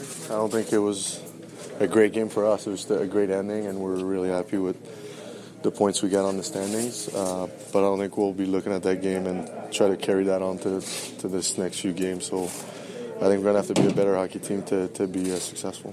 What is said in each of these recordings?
I don't think it was a great game for us. It was a great ending, and we're really happy with the points we got on the standings. But I don't think we'll be looking at that game and try to carry that on to this next few games. So I think we're going to have to be a better hockey team to be successful.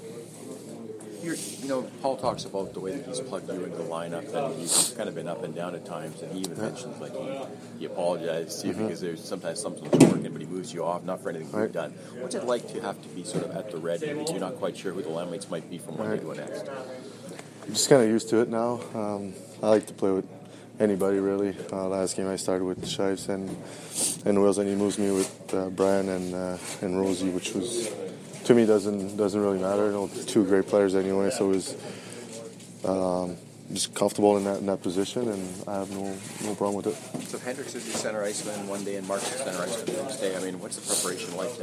Paul talks about the way that he's plugged you into the lineup, and he's kind of been up and down at times, and he even mentions he apologized to you because there's sometimes something's working, but he moves you off, not for anything you've done. What's it like to have to be sort of at the ready, and you're not quite sure who the line mates might be from one day to the next? I'm just kind of used to it now. I like to play with anybody, really. Last game I started with Shives and Wills, and he moves me with Brian and Rosie, which was, to me, doesn't really matter. Two great players anyway, so it was just comfortable in that position, and I have no problem with it. So Hendricks is your center iceman one day, and Mark's your center iceman the next day. I mean, what's the preparation like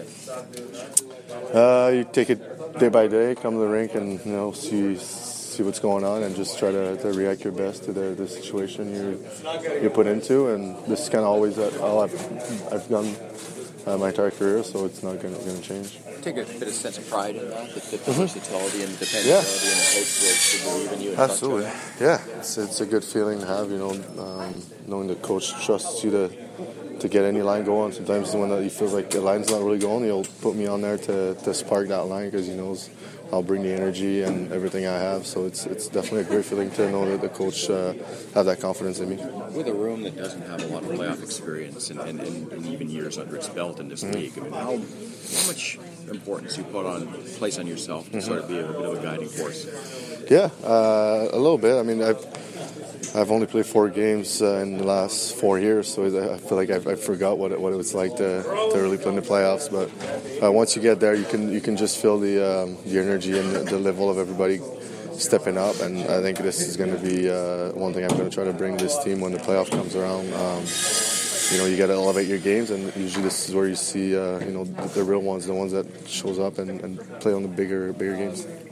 then? You take it day by day, come to the rink, and see what's going on, and just try to react your best to the situation you're put into. And this is kind of always all I've done my entire career, so it's not going to change. Take a bit of sense of pride in that, the versatility and dependability, and a coach will believe in you. And absolutely, yeah. It's a good feeling to have, knowing the coach trusts you to get any line going. Sometimes when he feels like the line's not really going, he'll put me on there to spark that line because he knows I'll bring the energy and everything I have. So it's definitely a great feeling to know that the coach have that confidence in me. With a room that doesn't have a lot of playoff experience and even years under its belt in this league, I mean, how much importance you place on yourself to sort of be a bit of a guiding force? Yeah, a little bit. I mean, I've only played 4 games in the last 4 years, so I feel like I forgot what it was like to really play in the playoffs. But once you get there, you can just feel the energy and the level of everybody stepping up. And I think this is going to be one thing I'm going to try to bring this team when the playoff comes around. You got to elevate your games, and usually this is where you see the real ones, the ones that shows up and play on the bigger games.